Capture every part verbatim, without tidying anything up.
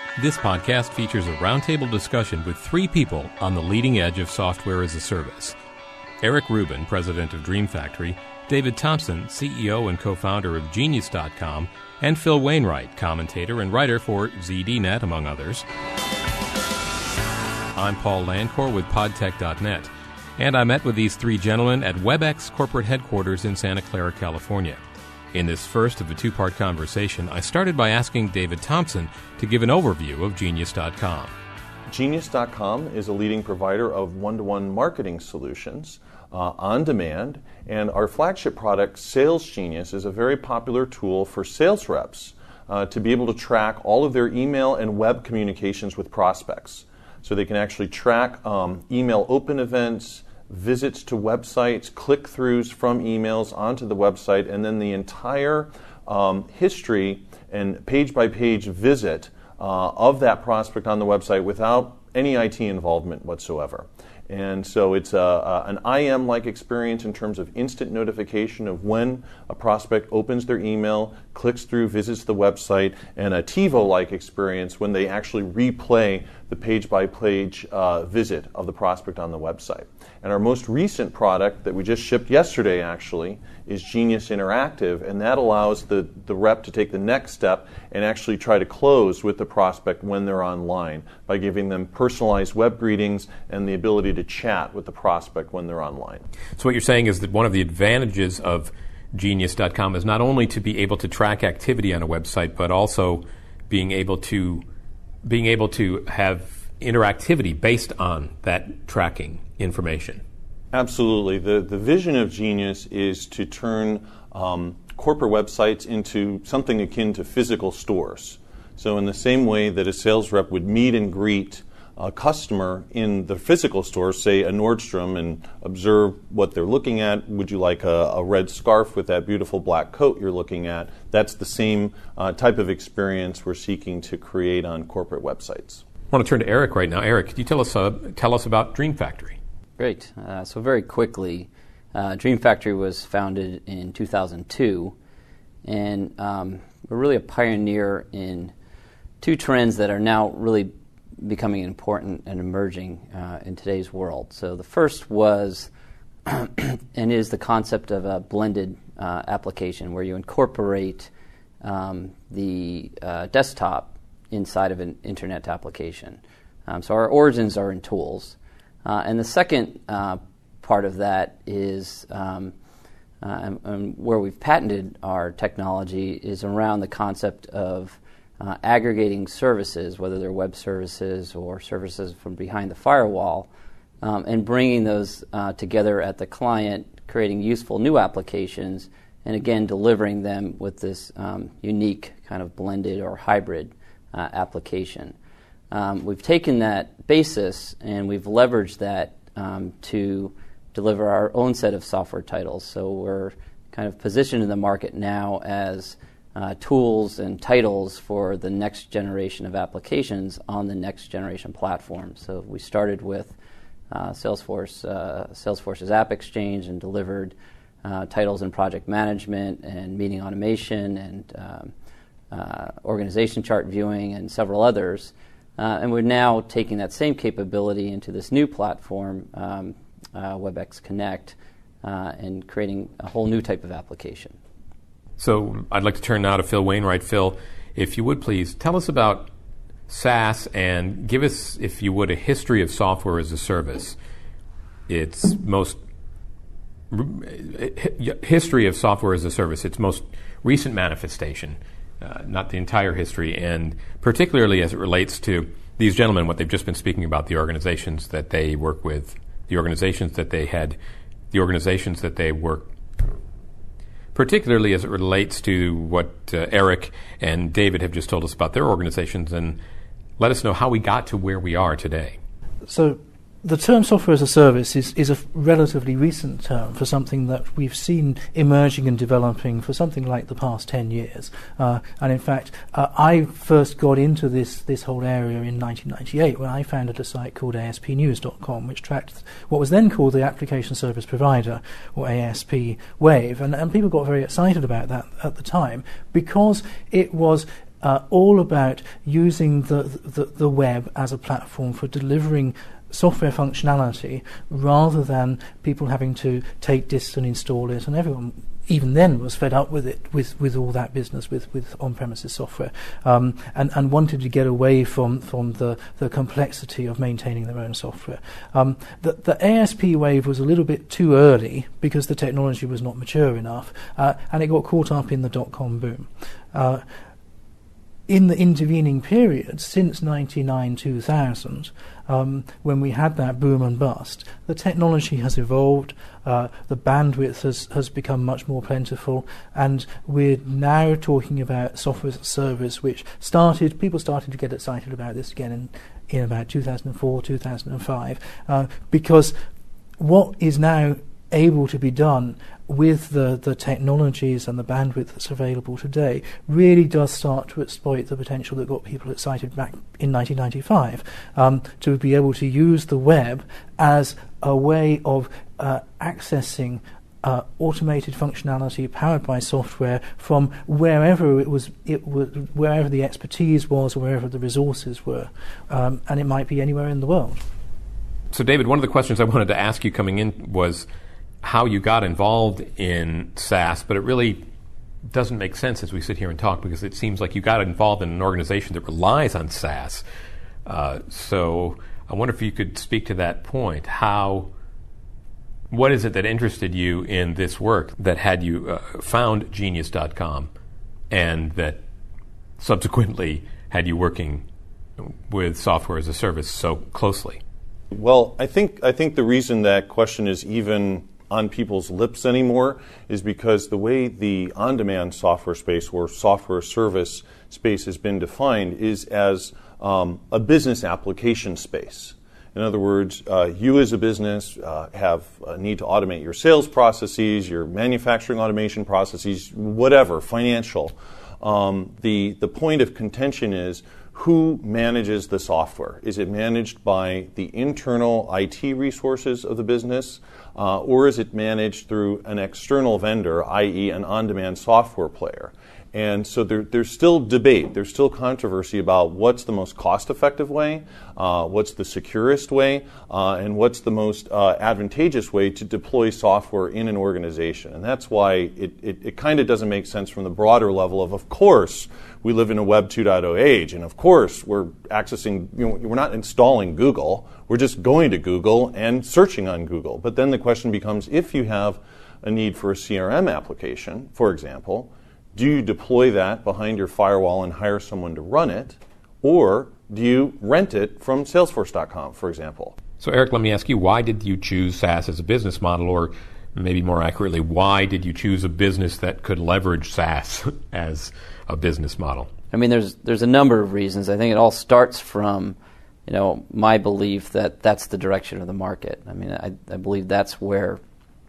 This podcast features a roundtable discussion with three people on the leading edge of software as a service. Eric Rubin, president of Dream Factory, David Thompson, C E O and co-founder of Genius dot com, and Phil Wainwright, commentator and writer for Z D Net, among others. I'm Paul Landcore with Podtech dot net, and I met with these three gentlemen at WebEx corporate headquarters in Santa Clara, California. In this first of a two-part conversation, I started by asking David Thompson to give an overview of Genius dot com. Genius dot com is a leading provider of one-to-one marketing solutions uh, on demand, and our flagship product, Sales Genius, is a very popular tool for sales reps uh, to be able to track all of their email and web communications with prospects. So they can actually track um, email open events, visits to websites, click-throughs from emails onto the website, and then the entire um, history and page-by-page visit uh, of that prospect on the website without any I T involvement whatsoever. And so it's a, a, an I M-like experience in terms of instant notification of when a prospect opens their email, clicks through, visits the website, and a TiVo-like experience when they actually replay the page-by-page uh, visit of the prospect on the website. And our most recent product that we just shipped yesterday, actually, is Genius Interactive, and that allows the, the rep to take the next step and actually try to close with the prospect when they're online by giving them personalized web greetings and the ability to chat with the prospect when they're online. So what you're saying is that one of the advantages of Genius dot com is not only to be able to track activity on a website, but also being able to being able to have interactivity based on that tracking information. Absolutely. The the vision of Genius is to turn um, corporate websites into something akin to physical stores. So in the same way that a sales rep would meet and greet a customer in the physical store, say a Nordstrom, and observe what they're looking at. Would you like a, a red scarf with that beautiful black coat you're looking at? That's the same uh, type of experience we're seeking to create on corporate websites. I want to turn to Eric right now. Eric, could you tell us uh, tell us about Dream Factory? Great. Uh, so very quickly, uh, Dream Factory was founded in two thousand two, and um, we're really a pioneer in two trends that are now really becoming important and emerging uh, in today's world. So the first was and is the concept of a blended uh, application where you incorporate um, the uh, desktop inside of an internet application. Um, so our origins are in tools. Uh, and the second uh, part of that is um, uh, and, and where we've patented our technology is around the concept of uh, aggregating services, whether they're web services or services from behind the firewall, um, and bringing those uh, together at the client, creating useful new applications, and again delivering them with this um, unique kind of blended or hybrid uh, application. Um, we've taken that basis and we've leveraged that um, to deliver our own set of software titles. So we're kind of positioned in the market now as uh, tools and titles for the next generation of applications on the next generation platform. So we started with uh, Salesforce, uh, Salesforce's App Exchange, and delivered uh, titles in project management and meeting automation and um, uh, organization chart viewing and several others. Uh, and we're now taking that same capability into this new platform, um, uh, WebEx Connect, uh, and creating a whole new type of application. So I'd like to turn now to Phil Wainwright. Phil, if you would please, tell us about SaaS and give us, if you would, a history of software as a service. Its most history of software as a service, its most recent manifestation. Uh, not the entire history, and particularly as it relates to these gentlemen, what they've just been speaking about, the organizations that they work with, the organizations that they had, the organizations that they work, particularly as it relates to what uh, Eric and David have just told us about their organizations, and let us know how we got to where we are today. So the term software as a service is, is a relatively recent term for something that we've seen emerging and developing for something like the past ten years. Uh, and in fact, uh, I first got into this, this whole area in nineteen ninety-eight when I founded a site called A S P news dot com, which tracked what was then called the Application Service Provider, or A S P Wave. And, and people got very excited about that at the time because it was uh, all about using the, the, the web as a platform for delivering software functionality rather than people having to take disks and install it, and everyone even then was fed up with it, with, with all that business with, with on-premises software, um, and, and wanted to get away from, from the, the complexity of maintaining their own software. Um, the, the A S P wave was a little bit too early because the technology was not mature enough, uh, and it got caught up in the dot-com boom. Uh, In the intervening period, since ninety-nine two thousand, um, when we had that boom and bust, the technology has evolved, uh, the bandwidth has, has become much more plentiful, and we're now talking about software as a service, which started, people started to get excited about this again in, in about two thousand four, two thousand five, uh, because what is now able to be done with the, the technologies and the bandwidth that's available today really does start to exploit the potential that got people excited back in nineteen ninety-five, um, to be able to use the web as a way of uh, accessing uh, automated functionality powered by software from wherever it was, it was, wherever the expertise was or wherever the resources were, um, and it might be anywhere in the world. So, David, one of the questions I wanted to ask you coming in was how you got involved in SaaS, but it really doesn't make sense as we sit here and talk, because it seems like you got involved in an organization that relies on SaaS. Uh, so I wonder if you could speak to that point. How, what is it that interested you in this work that had you uh, found Genius dot com and that subsequently had you working with software as a service so closely? Well, I think I think the reason that question is even on people's lips anymore is because the way the on-demand software space or software service space has been defined is as um, a business application space. In other words, uh, you as a business uh, have a need to automate your sales processes, your manufacturing automation processes, whatever, financial. Um, the, the point of contention is, who manages the software? Is it managed by the internal I T resources of the business, uh, or is it managed through an external vendor, that is an on-demand software player? And so there, there's still debate, there's still controversy about what's the most cost-effective way, uh, what's the securest way, uh, and what's the most uh, advantageous way to deploy software in an organization. And that's why it, it, it kind of doesn't make sense from the broader level of, of course, we live in a Web two point oh age, and of course we're accessing, you know, we're not installing Google, we're just going to Google and searching on Google. But then the question becomes, if you have a need for a C R M application, for example, do you deploy that behind your firewall and hire someone to run it, or do you rent it from Salesforce dot com, for example? So, Eric, let me ask you, why did you choose SaaS as a business model, or maybe more accurately, why did you choose a business that could leverage SaaS as a business model? I mean, there's there's a number of reasons. I think it all starts from, you know, my belief that that's the direction of the market. I mean, I, I believe that's where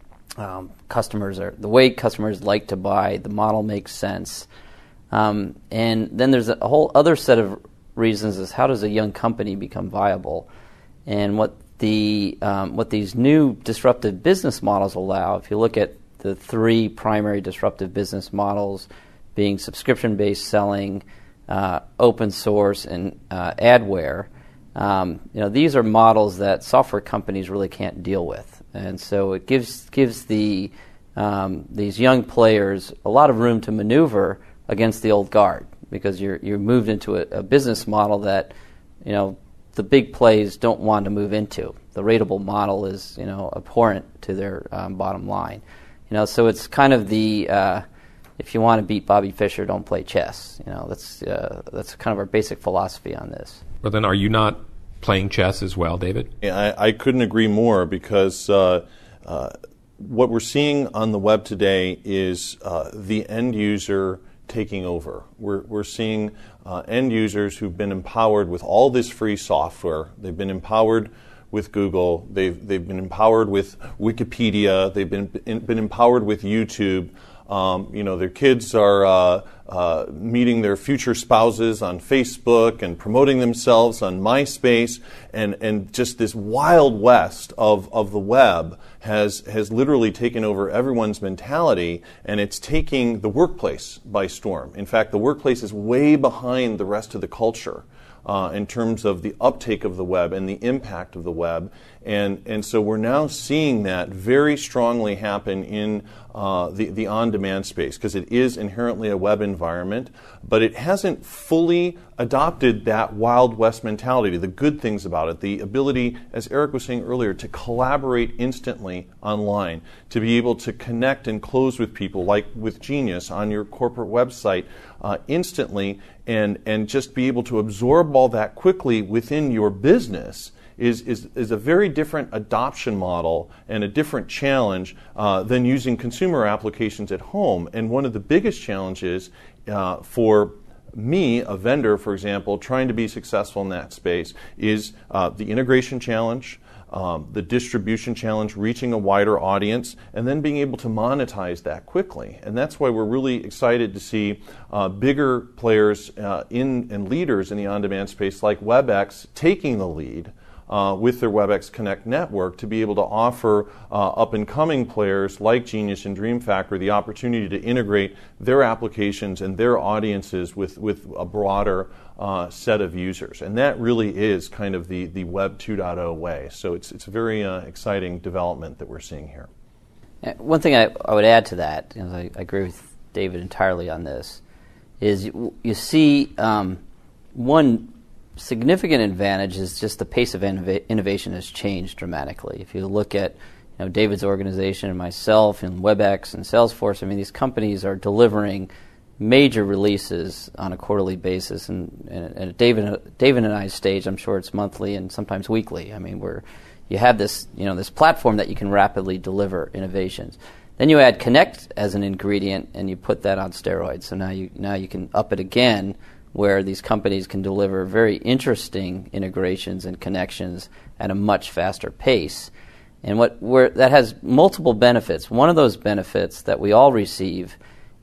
um, customers are, the way customers like to buy, the model makes sense. Um, and then there's a whole other set of reasons is how does a young company become viable? And what the um, what these new disruptive business models allow, if you look at the three primary disruptive business models being subscription-based selling, uh, open source, and uh, adware, um, you know, these are models that software companies really can't deal with, and so it gives gives the um, these young players a lot of room to maneuver against the old guard, because you're you're moved into a, a business model that, you know, the big plays don't want to move into. The ratable model is, you know, abhorrent to their um, bottom line. You know, so it's kind of the uh, if you want to beat Bobby Fischer, don't play chess. You know, that's uh, that's kind of our basic philosophy on this. But then, are you not playing chess as well, David? Yeah, I, I couldn't agree more, because uh, uh, what we're seeing on the web today is uh, the end user taking over. We're, we're seeing uh, end users who've been empowered with all this free software. They've been empowered with Google. They've they've been empowered with Wikipedia. They've been been empowered with YouTube. Um, you know, their kids are uh, uh, meeting their future spouses on Facebook and promoting themselves on MySpace, and, and just this wild west of, of the web has has literally taken over everyone's mentality, and it's taking the workplace by storm. In fact, the workplace is way behind the rest of the culture uh, in terms of the uptake of the web and the impact of the web. And and so we're now seeing that very strongly happen in uh, the, the on-demand space, because it is inherently a web environment, but it hasn't fully adopted that Wild West mentality, the good things about it, the ability, as Eric was saying earlier, to collaborate instantly online, to be able to connect and close with people, like with Genius on your corporate website, uh, instantly, and, and just be able to absorb all that quickly within your business. Is, is, is a very different adoption model and a different challenge uh, than using consumer applications at home. And one of the biggest challenges uh, for me, a vendor, for example, trying to be successful in that space is uh, the integration challenge, um, the distribution challenge, reaching a wider audience, and then being able to monetize that quickly. And that's why we're really excited to see uh, bigger players uh, in and leaders in the on-demand space like WebEx taking the lead Uh, with their WebEx Connect network to be able to offer uh, up-and-coming players like Genius and Dream Factory the opportunity to integrate their applications and their audiences with, with a broader uh, set of users. And that really is kind of the, the Web two point oh way. So it's, it's a very uh, exciting development that we're seeing here. One thing I, I would add to that, you know, I, I agree with David entirely on this, is you, you see um, one significant advantage is just the pace of innova- innovation has changed dramatically. If you look at you know, David's organization and myself and WebEx and Salesforce, I mean, these companies are delivering major releases on a quarterly basis. And, and, and at David, David and I's stage, I'm sure it's monthly and sometimes weekly. I mean, we're, you have this, you know, this platform that you can rapidly deliver innovations. Then you add Connect as an ingredient, and you put that on steroids. So now you now you can up it again, where these companies can deliver very interesting integrations and connections at a much faster pace. And what where that has multiple benefits. One of those benefits that we all receive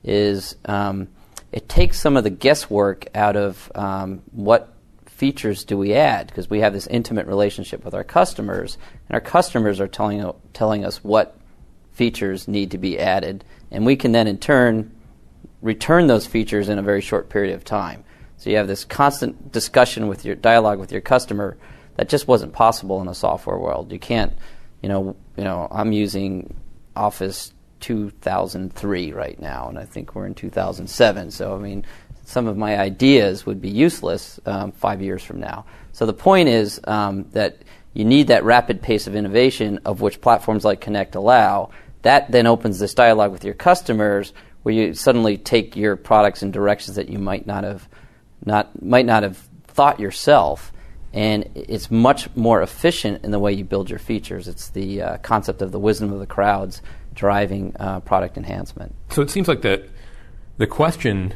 is um, it takes some of the guesswork out of um, what features do we add, because we have this intimate relationship with our customers, and our customers are telling telling us what features need to be added, and we can then in turn return those features in a very short period of time. So you have this constant discussion with your dialogue with your customer that just wasn't possible in the software world. You can't, you know, you know, I'm using Office two thousand three right now, and I think we're in two thousand seven. So I mean, some of my ideas would be useless um, five years from now. So the point is um, that you need that rapid pace of innovation, of which platforms like Connect allow. That then opens this dialogue with your customers, where you suddenly take your products in directions that you might not have not might not have thought yourself, and it's much more efficient in the way you build your features. It's the uh, concept of the wisdom of the crowds driving uh, product enhancement. So it seems like that the question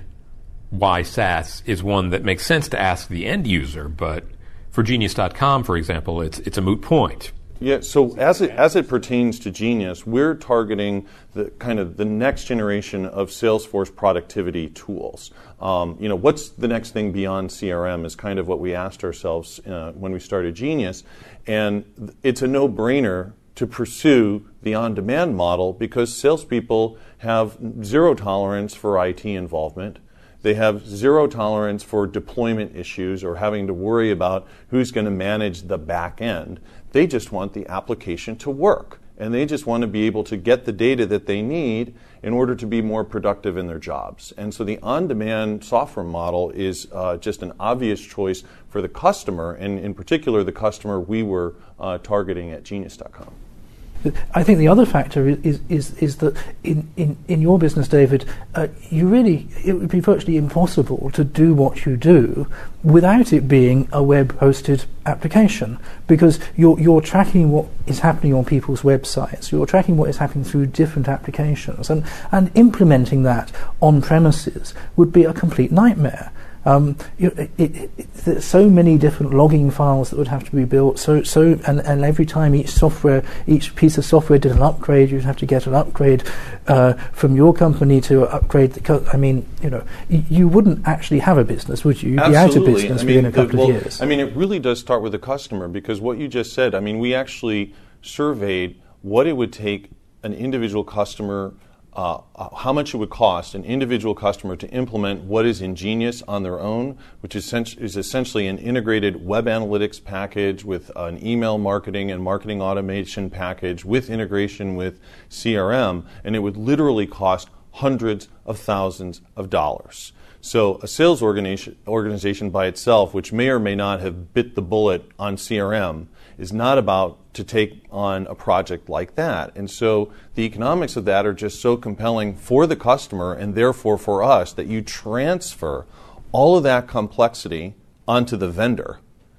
why SaaS is one that makes sense to ask the end user, but for Genius dot com, for example, it's it's a moot point. Yeah, so as it as it pertains to Genius, we're targeting the kind of the next generation of Salesforce productivity tools. Um, you know, what's the next thing beyond C R M is kind of what we asked ourselves uh, when we started Genius, and it's a no-brainer to pursue the on-demand model because salespeople have zero tolerance for I T involvement. They have zero tolerance for deployment issues or having to worry about who's going to manage the back end. They just want the application to work, and they just want to be able to get the data that they need in order to be more productive in their jobs. And so the on-demand software model is uh, just an obvious choice for the customer, and in particular the customer we were uh, targeting at Genius dot com. I think the other factor is is is that in, in, in your business, David, uh, you really it would be virtually impossible to do what you do without it being a web-hosted application, because you're you're tracking what is happening on people's websites, you're tracking what is happening through different applications, and and implementing that on premises would be a complete nightmare. Um, you know, it, it, it, there's so many different logging files that would have to be built. So, so, and, and every time each software, each piece of software did an upgrade, you'd have to get an upgrade uh, from your company to upgrade the. Co- I mean, you know, y- you wouldn't actually have a business, would you? You'd Absolutely. be out of business I mean, within a couple well, of years. I mean, it really does start with the customer, because what you just said. I mean, we actually surveyed what it would take an individual customer. Uh, how much it would cost an individual customer to implement what is Ingenious on their own, which is, sen- is essentially an integrated web analytics package with an email marketing and marketing automation package with integration with C R M, and it would literally cost hundreds of thousands of dollars. So a sales organization, organization by itself, which may or may not have bit the bullet on C R M, is not about to take on a project like that. And so the economics of that are just so compelling for the customer, and therefore for us, that you transfer all of that complexity onto the vendor,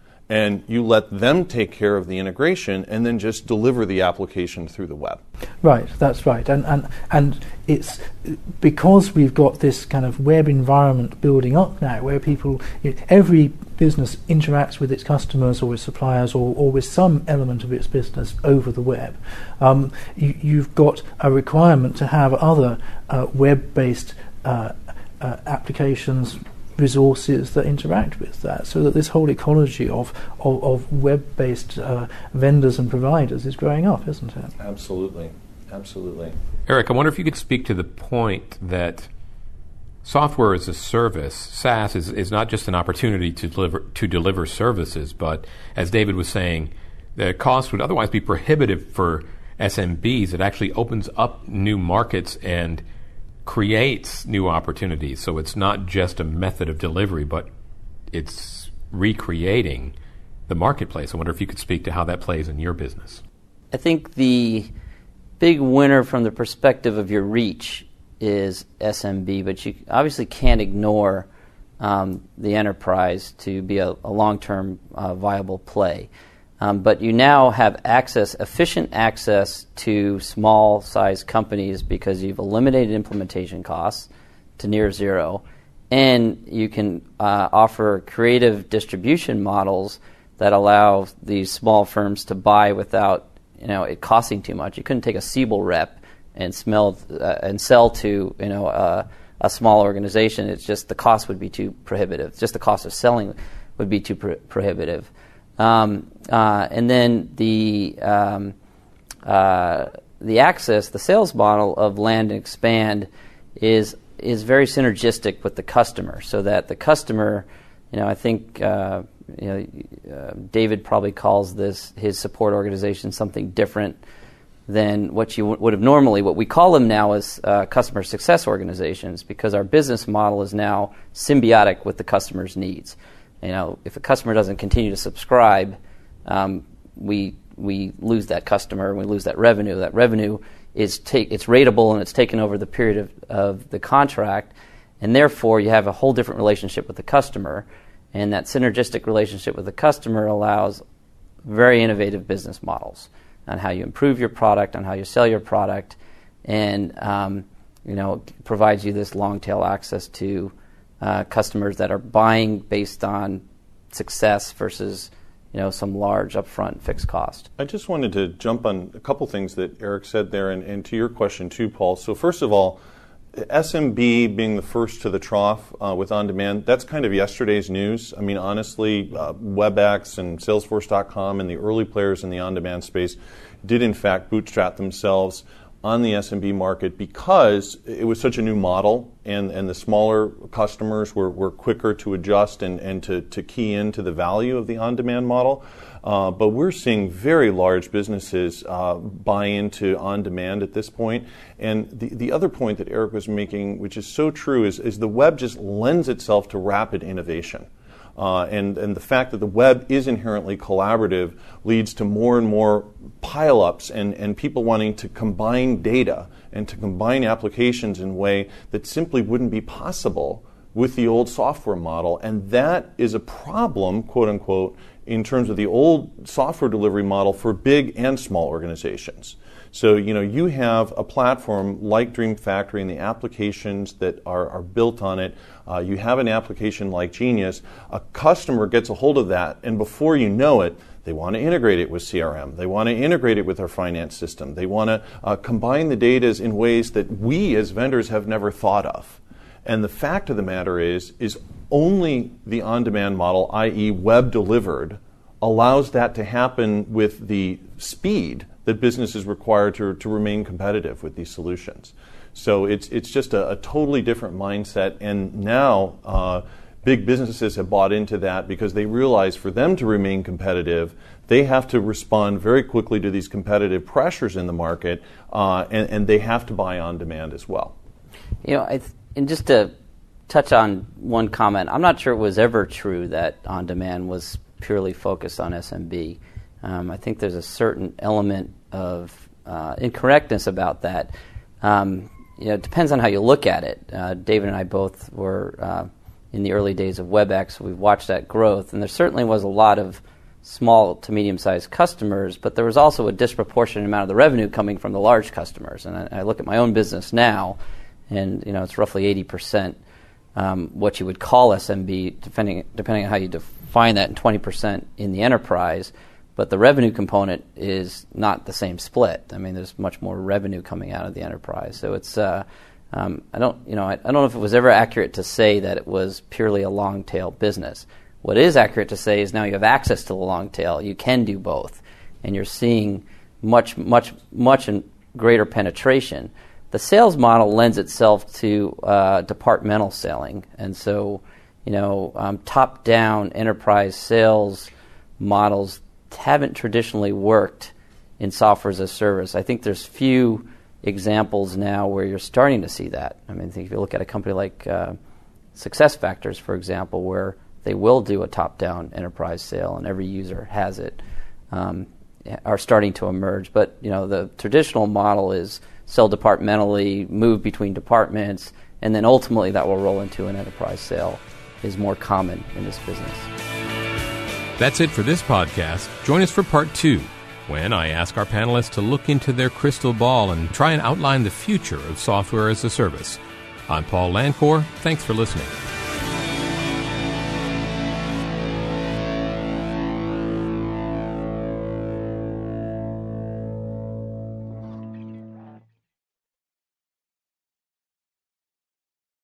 and you let them take care of the integration and then just deliver the application through the web. Right, that's right. And and and it's because we've got this kind of web environment building up now, where people, you know, every business interacts with its customers or with suppliers or, or with some element of its business over the web. Um, you, you've got a requirement to have other uh, web-based uh, uh, applications, resources that interact with that, so that this whole ecology of of, of web-based uh, vendors and providers is growing up, isn't it? Absolutely, absolutely. Eric, I wonder if you could speak to the point that software as a service, SaaS, is, is not just an opportunity to deliver to deliver services, but as David was saying, the cost would otherwise be prohibitive for S M Bs. It actually opens up new markets and creates new opportunities. So it's not just a method of delivery, but it's recreating the marketplace. I wonder if you could speak to how that plays in your business. I think the big winner from the perspective of your reach is S M B, but you obviously can't ignore um, the enterprise to be a, a long-term uh, viable play. Um, but you now have access, efficient access to small-sized companies because you've eliminated implementation costs to near zero, and you can uh, offer creative distribution models that allow these small firms to buy without, you know, it costing too much. You couldn't take a Siebel rep and smell uh, and sell to, you know, uh, a small organization. It's just the cost would be too prohibitive. Just the cost of selling would be too pro- prohibitive. Um, uh, and then the um, uh, the access, the sales model of land and expand is is very synergistic with the customer, so that the customer, you know, I think uh, you know uh, David probably calls this his support organization something different than what you w- would have normally. What we call them now is uh, customer success organizations, because our business model is now symbiotic with the customer's needs. You know, if a customer doesn't continue to subscribe, um, we we lose that customer, we lose that revenue. That revenue is take it's ratable, and it's taken over the period of, of the contract, and therefore you have a whole different relationship with the customer. And that synergistic relationship with the customer allows very innovative business models on how you improve your product, on how you sell your product, and um, you know, provides you this long tail access to Uh, customers that are buying based on success versus, you know, some large upfront fixed cost. I just wanted to jump on a couple things that Eric said there, and, and to your question too, Paul. So first of all, S M B being the first to the trough uh, with on-demand, that's kind of yesterday's news. I mean, honestly, uh, WebEx and Salesforce dot com and the early players in the on-demand space did in fact bootstrap themselves on the S M B market because it was such a new model, and, and the smaller customers were, were quicker to adjust and, and to, to key into the value of the on-demand model. Uh, but we're seeing very large businesses uh, buy into on-demand at this point. And the, the other point that Eric was making, which is so true, is, is the web just lends itself to rapid innovation. Uh, and, and the fact that the web is inherently collaborative leads to more and more pile-ups and, and people wanting to combine data and to combine applications in a way that simply wouldn't be possible with the old software model, and that is a problem, quote unquote, in terms of the old software delivery model for big and small organizations. So, you know, you have a platform like Dream Factory and the applications that are, are built on it. Uh, you have an application like Genius. A customer gets a hold of that, and before you know it, they want to integrate it with C R M. They want to integrate it with our finance system. They want to uh, combine the data in ways that we as vendors have never thought of. And the fact of the matter is, is only the on-demand model, that is web delivered, allows that to happen with the speed that businesses require to, to remain competitive with these solutions. So it's it's just a, a totally different mindset, and now uh, big businesses have bought into that because they realize for them to remain competitive, they have to respond very quickly to these competitive pressures in the market, uh, and, and they have to buy on demand as well. You know, I th- and just to touch on one comment, I'm not sure it was ever true that on demand was purely focused on S M B. Um, I think there's a certain element of uh, incorrectness about that. Um, you know, it depends on how you look at it. Uh, David and I both were uh, in the early days of WebEx. We've watched that growth, and there certainly was a lot of small to medium-sized customers, but there was also a disproportionate amount of the revenue coming from the large customers. And I, I look at my own business now, and you know, it's roughly eighty percent um, what you would call S M B, depending depending on how you define that, and twenty percent in the enterprise. But the revenue component is not the same split. I mean, there's much more revenue coming out of the enterprise. So it's, uh, um, I don't, you know, I, I don't know if it was ever accurate to say that it was purely a long tail business. What is accurate to say is now you have access to the long tail. You can do both, and you're seeing much, much, much greater penetration. The sales model lends itself to uh, departmental selling, and so, you know, um, top-down enterprise sales models haven't traditionally worked in software as a service. I think there's few examples now where you're starting to see that. I mean, I think if you look at a company like uh, SuccessFactors, for example, where they will do a top-down enterprise sale and every user has it, um, are starting to emerge. But you know, the traditional model is sell departmentally, move between departments, and then ultimately that will roll into an enterprise sale is more common in this business. That's it for this podcast. Join us for part two, when I ask our panelists to look into their crystal ball and try and outline the future of software as a service. I'm Paul Landcore. Thanks for listening.